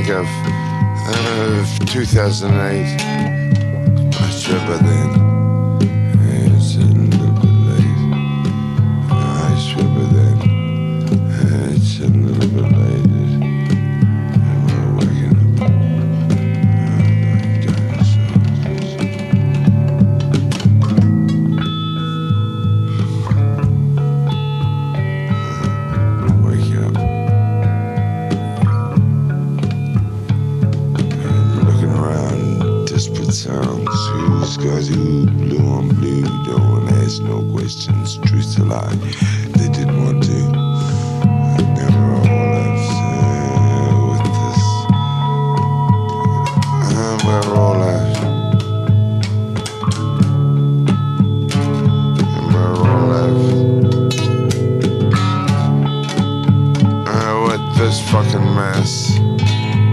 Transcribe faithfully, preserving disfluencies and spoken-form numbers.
think of uh, two thousand eight. I remember then. It's a little bit late. I remember then. It's a little bit late. And we're waking up. Like dinosaurs. Waking up. And looking around, desperate sounds. Who's got who? Blue on blue. Don't want to ask no questions. Truth to lie. They didn't want to. And now we're all left uh, with this. And we're all left. And we're all left uh, with this fucking mess.